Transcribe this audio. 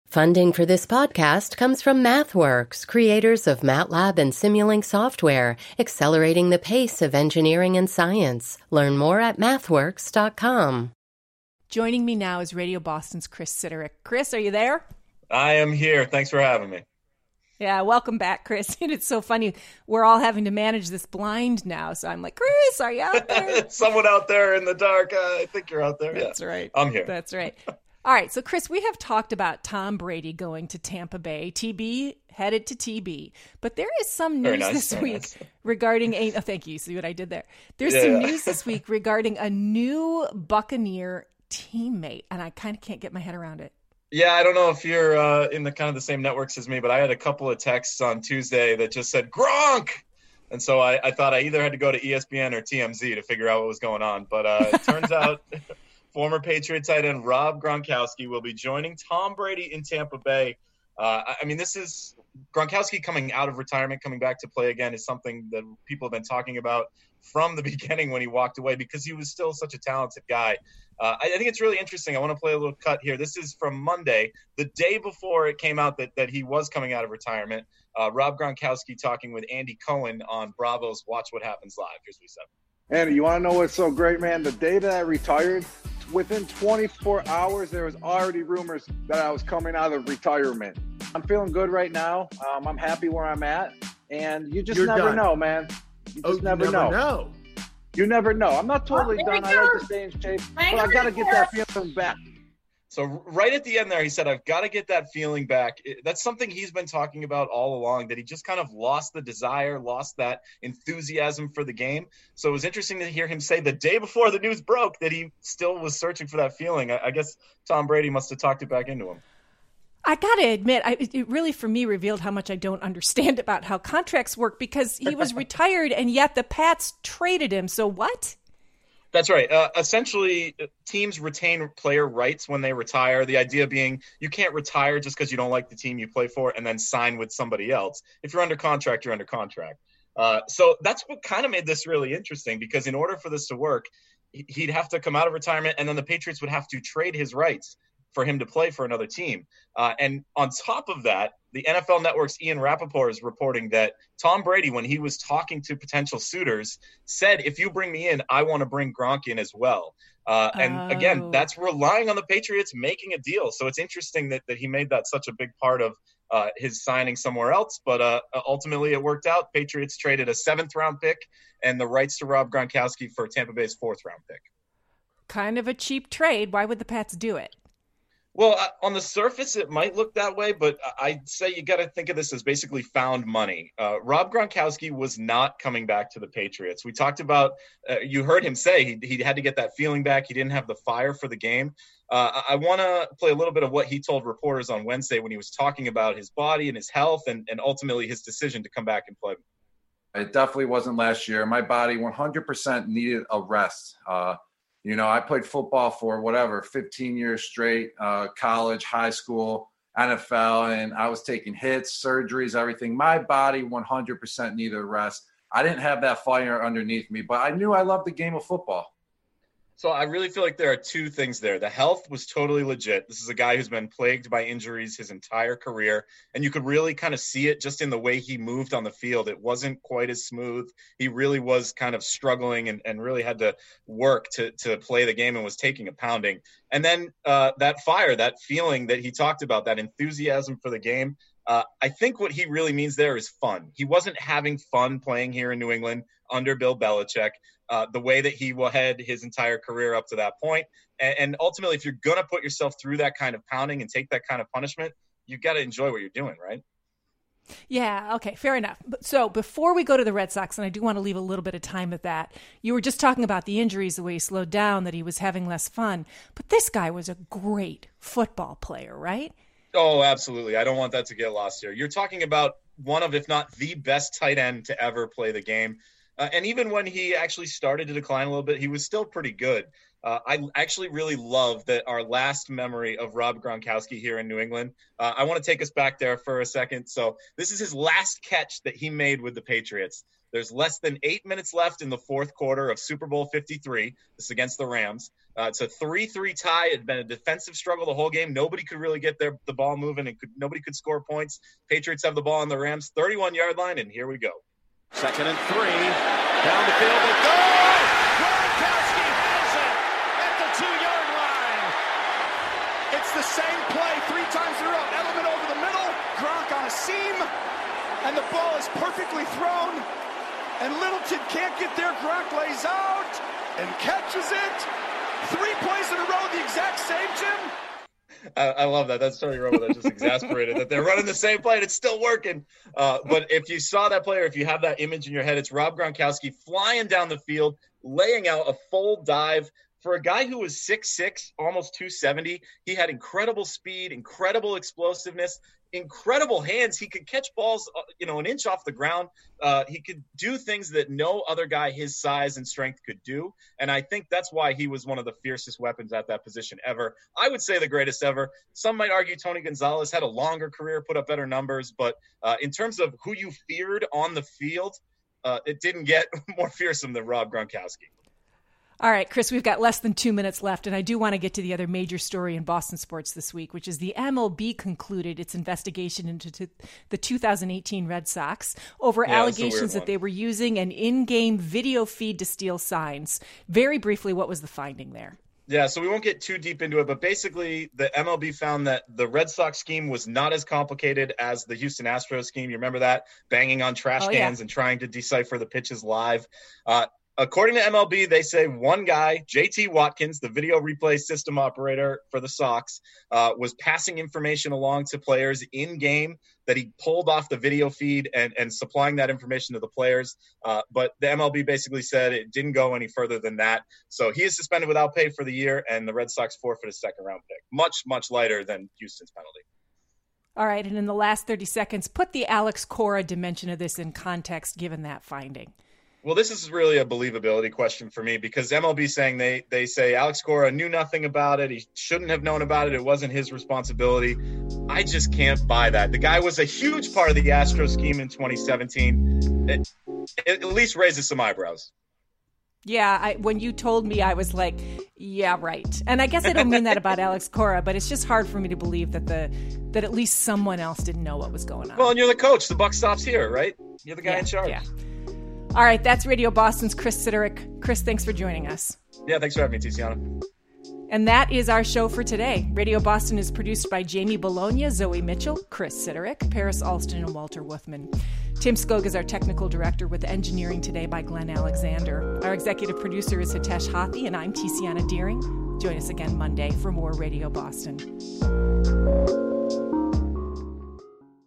Funding for this podcast comes from MathWorks, creators of MATLAB and Simulink software, accelerating the pace of engineering and science. Learn more at mathworks.com. Joining me now is Radio Boston's Chris Siderick. Chris, are you there? I am here. Thanks for having me. Yeah, welcome back, Chris. And it's so funny. We're all having to manage this blind now. So I'm like, Chris, are you out there? Someone out there in the dark. I think you're out there. That's right. I'm here. That's right. All right. So, Chris, we have talked about Tom Brady going to Tampa Bay. TB headed to TB. But there is some news this week regarding thank you. See what I did there? There's some news this week regarding a new Buccaneer teammate. And I kind of can't get my head around it. Yeah, I don't know if you're in the kind of the same networks as me, but I had a couple of texts on Tuesday that just said Gronk. And so I thought I either had to go to ESPN or TMZ to figure out what was going on. But it turns out former Patriot tight end Rob Gronkowski will be joining Tom Brady in Tampa Bay. I mean, this is Gronkowski coming out of retirement, coming back to play again is something that people have been talking about from the beginning when he walked away because he was still such a talented guy. I think it's really interesting. I want to play a little cut here. This is from Monday, the day before it came out that he was coming out of retirement. Rob Gronkowski talking with Andy Cohen on Bravo's Watch What Happens Live. Here's what he said. Andy, you want to know what's so great, man? The day that I retired, within 24 hours, there was already rumors that I was coming out of retirement. I'm feeling good right now. I'm happy where I'm at. And you just never know, man. You just never know. You never know. I'm not totally done. I like to stay in shape, but I got to get that feeling back. So right at the end there, he said, I've got to get that feeling back. That's something he's been talking about all along, that he just kind of lost the desire, lost that enthusiasm for the game. So it was interesting to hear him say the day before the news broke that he still was searching for that feeling. I guess Tom Brady must have talked it back into him. I got to admit, it really, for me, revealed how much I don't understand about how contracts work because he was retired and yet the Pats traded him. So what? That's right. Essentially, teams retain player rights when they retire. The idea being you can't retire just because you don't like the team you play for and then sign with somebody else. If you're under contract, you're under contract. So that's what kind of made this really interesting because in order for this to work, he'd have to come out of retirement and then the Patriots would have to trade his rights for him to play for another team. And on top of that, the NFL Network's Ian Rappaport is reporting that Tom Brady, when he was talking to potential suitors, said, if you bring me in, I want to bring Gronk in as well. And again, that's relying on the Patriots making a deal. So it's interesting that he made that such a big part of his signing somewhere else. But ultimately it worked out. Patriots traded a 7th-round pick and the rights to Rob Gronkowski for Tampa Bay's 4th-round pick. Kind of a cheap trade. Why would the Pats do it? Well, on the surface, it might look that way, but I'd say you got to think of this as basically found money. Rob Gronkowski was not coming back to the Patriots. We talked about, you heard him say he had to get that feeling back. He didn't have the fire for the game. I want to play a little bit of what he told reporters on Wednesday when he was talking about his body and his health and ultimately his decision to come back and play. It definitely wasn't last year. My body 100% needed a rest. I played football for 15 years straight, college, high school, NFL, and I was taking hits, surgeries, everything. My body 100% needed a rest. I didn't have that fire underneath me, but I knew I loved the game of football. So I really feel like there are two things there. The health was totally legit. This is a guy who's been plagued by injuries his entire career, and you could really kind of see it just in the way he moved on the field. It wasn't quite as smooth. He really was kind of struggling and really had to work to play the game and was taking a pounding. And then that fire, that feeling that he talked about, that enthusiasm for the game, I think what he really means there is fun. He wasn't having fun playing here in New England under Bill Belichick, the way that he had his entire career up to that point. And ultimately, if you're going to put yourself through that kind of pounding and take that kind of punishment, you've got to enjoy what you're doing, right? Yeah, okay, fair enough. So before we go to the Red Sox, and I do want to leave a little bit of time at that, you were just talking about the injuries, the way he slowed down, that he was having less fun. But this guy was a great football player, right? Oh, absolutely. I don't want that to get lost here. You're talking about one of, if not the best tight end to ever play the game. And even when he actually started to decline a little bit, he was still pretty good. I actually really love that our last memory of Rob Gronkowski here in New England. I want to take us back there for a second. So this is his last catch that he made with the Patriots. There's less than 8 minutes left in the fourth quarter of Super Bowl 53. This is against the Rams. It's a 3-3 tie. It had been a defensive struggle the whole game. Nobody could really get the ball moving, and nobody could score points. Patriots have the ball on the Rams' 31-yard line, and here we go. 2nd and 3. Down the field they go! Gronkowski has it at the 2-yard line. It's the same play 3 times in a row. Edelman over the middle, Gronk on a seam, and the ball is perfectly thrown. And Littleton can't get there. Gronk lays out and catches it. 3 plays in a row, the exact same, Jim. I love that. That's Tony Romo that just exasperated that they're running the same play and it's still working. But if you saw that play, or if you have that image in your head, it's Rob Gronkowski flying down the field, laying out a full dive. For a guy who was 6'6", almost 270, he had incredible speed, incredible explosiveness, incredible hands. He could catch balls, an inch off the ground. He could do things that no other guy his size and strength could do. And I think that's why he was one of the fiercest weapons at that position ever. I would say the greatest ever. Some might argue Tony Gonzalez had a longer career, put up better numbers. But in terms of who you feared on the field, it didn't get more fearsome than Rob Gronkowski. All right, Chris, we've got less than 2 minutes left, and I do want to get to the other major story in Boston sports this week, which is the MLB concluded its investigation into the 2018 Red Sox over allegations that they were using an in-game video feed to steal signs. Very briefly, what was the finding there? Yeah, so we won't get too deep into it, but basically the MLB found that the Red Sox scheme was not as complicated as the Houston Astros scheme. You remember that? Banging on trash cans and trying to decipher the pitches live. According to MLB, they say one guy, JT Watkins, the video replay system operator for the Sox, was passing information along to players in-game that he pulled off the video feed and supplying that information to the players. But the MLB basically said it didn't go any further than that. So he is suspended without pay for the year, and the Red Sox forfeit a second-round pick. Much, much lighter than Houston's penalty. All right, and in the last 30 seconds, put the Alex Cora dimension of this in context, given that finding. Well, this is really a believability question for me, because MLB saying they say Alex Cora knew nothing about it. He shouldn't have known about it. It wasn't his responsibility. I just can't buy that. The guy was a huge part of the Astros scheme in 2017. It at least raises some eyebrows. Yeah, when you told me, I was like, yeah, right. And I guess I don't mean that about Alex Cora, but it's just hard for me to believe that that at least someone else didn't know what was going on. Well, and you're the coach. The buck stops here, right? You're the guy in charge. Yeah. All right, that's Radio Boston's Chris Siderick. Chris, thanks for joining us. Yeah, thanks for having me, Tiziana. And that is our show for today. Radio Boston is produced by Jamie Bologna, Zoe Mitchell, Chris Siderick, Paris Alston, and Walter Wuthman. Tim Skog is our technical director, with engineering today by Glenn Alexander. Our executive producer is Hitesh Hathi, and I'm Tiziana Deering. Join us again Monday for more Radio Boston.